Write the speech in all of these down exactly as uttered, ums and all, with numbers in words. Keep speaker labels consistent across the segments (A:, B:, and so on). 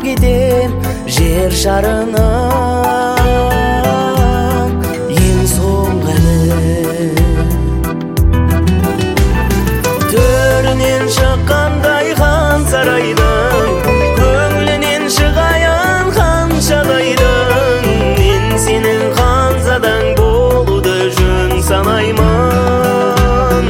A: кетем жер шарының ең соңғы әні. Төрінен шыққандай хан сарайдың, көңілінен шығайын ханшадайдың, мен сенің ханзадаң болуды жөн санаймын.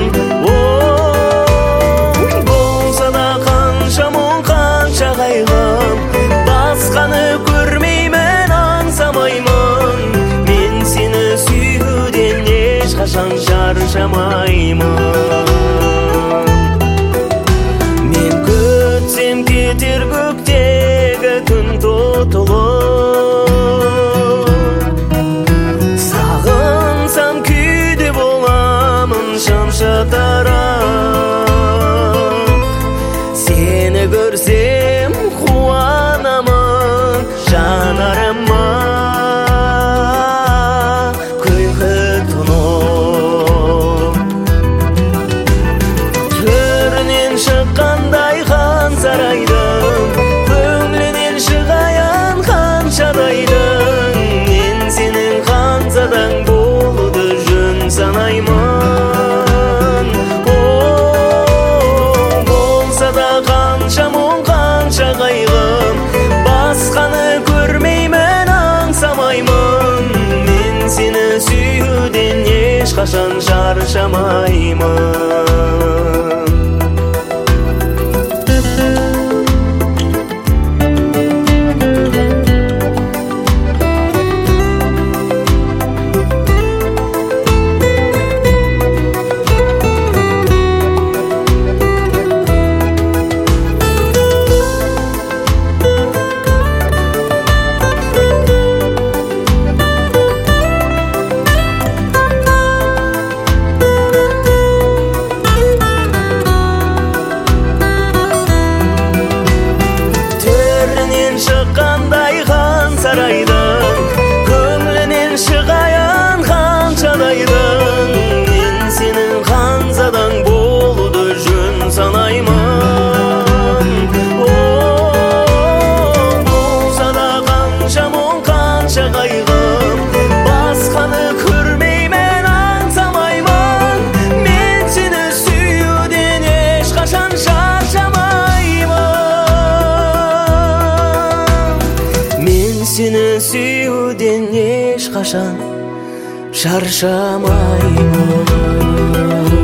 A: Ой, болса да қанша мұң қанша қайғым, басқаны көрмеймін аңсамаймын, мен сені сүюден ешқашан шаршамаймын. Кетер көктегі күн тұтылып, сағынсам күйде боламын шамшатарап. Сені көрсем қуанамын жанарыма күлкі тұнып. Төрінен шыққандай хан сарайдың, көңілінен шығайын ханшадайдың, мен сенің ханзадаң болуды жөн санаймын. О, болса да қанша мұң қанша қайғым, басқаны көрмеймін аңсамаймын, мен сені сүюден ешқашан шаршамаймын. Шыққандай хан сарайдың, көңілінен шығайын ханшадайдың, мен сенің ханзадаң болуды жөн санаймын. О, болса да қанша мұң қанша қайғым, басқаны көрмеймін аңсамаймын, мен сені сүюден ешқашан сені сүюден ешқашан шаршамаймын.